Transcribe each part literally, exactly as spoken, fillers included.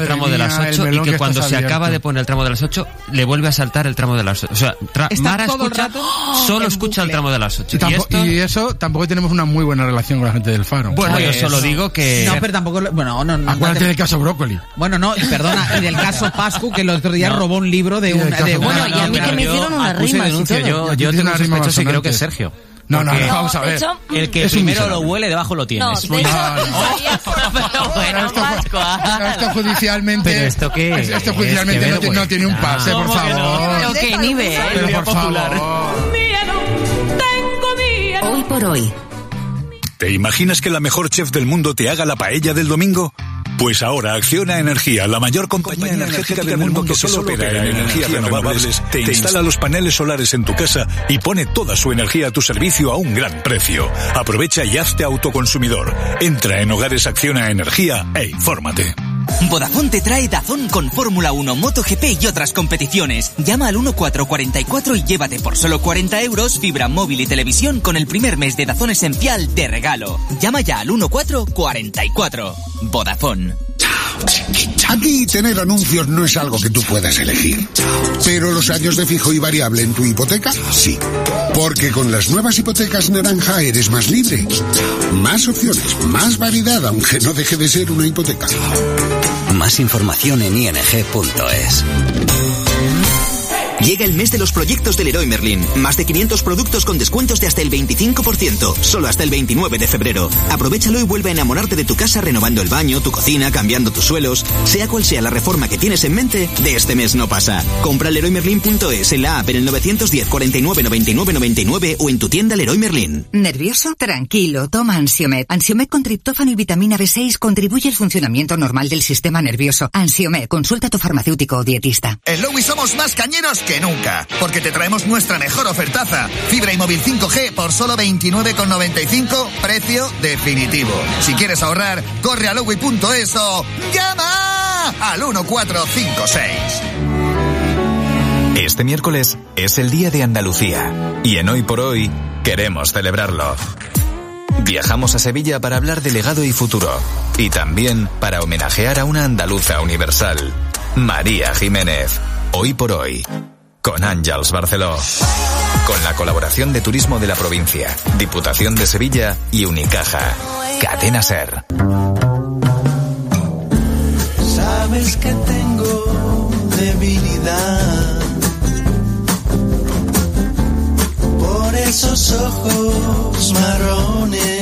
tramo de las ocho y que cuando se acaba de poner el tramo de las ocho le vuelve a saltar el tramo de las ocho. O sea, tra- Mara escucha, solo escucha el tramo de las ocho. Y, tampo- y, esto... y eso, tampoco tenemos una muy buena relación con la gente del Faro. Bueno, yo solo digo que... No, pero tampoco... Bueno, no, no, Acuérdate no, del caso Brócoli. Bueno, no, perdona, y del caso Pascu, que el otro día no. robó un libro de una... De bueno, una y a mí que me hicieron una rima. Yo, yo tengo sospechos y creo que es Sergio. No, no, no, vamos a de ver. Hecho, el que primero lo huele, debajo lo tienes. No, de hecho, no, no. pero bueno, esto, esto judicialmente... ¿Pero esto qué es? Esto judicialmente no, no tiene un pase, por favor. No? Pero qué nivel. Pero por favor. Hoy por hoy. ¿Te imaginas que la mejor chef del mundo te haga la paella del domingo? Pues ahora Acciona Energía, la mayor compañía energética del mundo que solo opera en energías renovables, te instala los paneles solares en tu casa y pone toda su energía a tu servicio a un gran precio. Aprovecha y hazte autoconsumidor. Entra en Hogares Acciona Energía e infórmate. Vodafone te trae DAZN con Fórmula uno, MotoGP y otras competiciones. Llama al cuatro cuatro cuatro y llévate por solo cuarenta euros fibra móvil y televisión con el primer mes de DAZN Esencial de regalo. Llama ya al cuatro cuatro cuatro. Vodafone. Aquí tener anuncios no es algo que tú puedas elegir. Pero los años de fijo y variable en tu hipoteca, sí. Porque con las nuevas hipotecas naranja eres más libre. Más opciones, más variedad, aunque no deje de ser una hipoteca. Más información en i n g punto es. Llega el mes de los proyectos del Leroy Merlin. Más de quinientos productos con descuentos de hasta el veinticinco por ciento. Solo hasta el veintinueve de febrero. Aprovechalo y vuelve a enamorarte de tu casa renovando el baño, tu cocina, cambiando tus suelos. Sea cual sea la reforma que tienes en mente, de este mes no pasa. Compra leroy merlin punto es en la app en el nueve uno cero, cuarenta y nueve, noventa y nueve, noventa y nueve o en tu tienda Leroy Merlin. ¿Nervioso? Tranquilo, toma Ansiomed. Ansiomed con triptófano y vitamina B seis contribuye al funcionamiento normal del sistema nervioso. Ansiomed, consulta a tu farmacéutico o dietista. En Lowy somos más cañeros que nunca, porque te traemos nuestra mejor ofertaza. Fibra y móvil cinco G por solo veintinueve con noventa y cinco, precio definitivo. Si quieres ahorrar, corre a lowy punto es o llama al uno cuatro cinco seis. Este miércoles es el Día de Andalucía y en Hoy por Hoy queremos celebrarlo. Viajamos a Sevilla para hablar de legado y futuro y también para homenajear a una andaluza universal, María Jiménez. Hoy por Hoy, con Àngels Barceló. Con la colaboración de Turismo de la Provincia, Diputación de Sevilla y Unicaja. Cadena SER. Sabes que tengo debilidad por esos ojos marrones.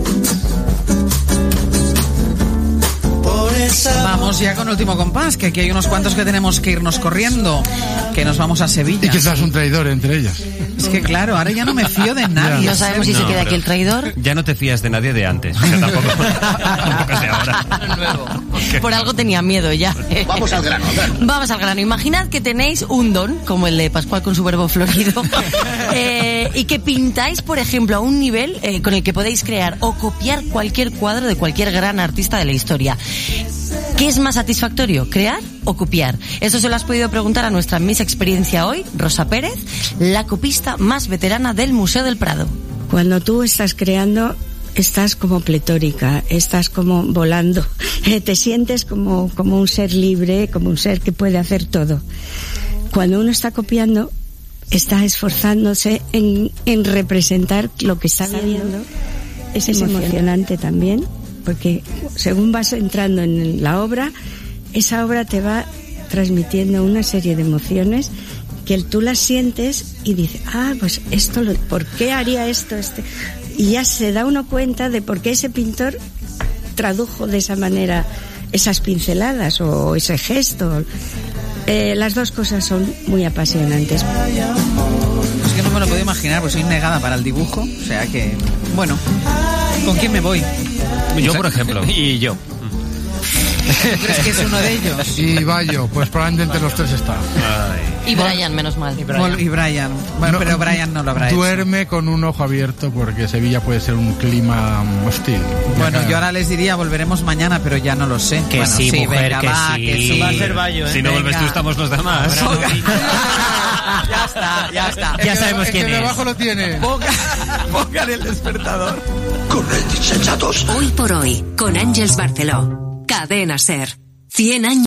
Vamos ya con último compás, que aquí hay unos cuantos que tenemos que irnos corriendo, que nos vamos a Sevilla. Y que seas un traidor entre ellas. Es que claro, ahora ya no me fío de nadie. No sabemos si no, se queda aquí el traidor. Ya no te fías de nadie de antes, o sea, tampoco, tampoco sé ahora. Por algo tenía miedo ya. Vamos al grano. Vamos al grano. Imaginad que tenéis un don, como el de Pascual con su verbo florido, eh, y que pintáis, por ejemplo, a un nivel eh, con el que podéis crear o copiar cualquier cuadro de cualquier gran artista de la historia. ¿Qué es más satisfactorio, crear o copiar? Eso se lo has podido preguntar a nuestra Miss Experiencia hoy, Rosa Pérez, la copista más veterana del Museo del Prado. Cuando tú estás creando, estás como pletórica, estás como volando, te sientes como, como un ser libre, como un ser que puede hacer todo. Cuando uno está copiando, está esforzándose en, en representar lo que está viendo. Es emocionante también, porque según vas entrando en la obra, esa obra te va transmitiendo una serie de emociones que tú las sientes y dices, ah, pues esto, lo, ¿por qué haría esto? Este? Y ya se da uno cuenta de por qué ese pintor tradujo de esa manera esas pinceladas o ese gesto. Eh, las dos cosas son muy apasionantes. Es que no me lo puedo imaginar, pues soy negada para el dibujo, o sea que, bueno, ¿con quién me voy? Yo, por ejemplo. Y yo. ¿Crees que es uno de ellos? Y Bayo, pues probablemente entre los tres está. Ay. Y Brian, menos mal. Y Brian. Y Brian. Bueno, no, pero Brian no lo habrá hecho. Duerme con un ojo abierto porque Sevilla puede ser un clima hostil. Bueno, yo ahora les diría volveremos mañana, pero ya no lo sé. Que bueno, sí, sí, mujer, venga, que va, sí. Que sí. Va a ser Bayo, ¿eh? Si no Venga. vuelves tú, estamos los demás. Ya está, ya está. Ya sabemos quién es. El de abajo lo tiene. Pongan, pongan el despertador. Corred, insensatos. Hoy por Hoy, con Àngels Barceló. Cadena SER. cien años.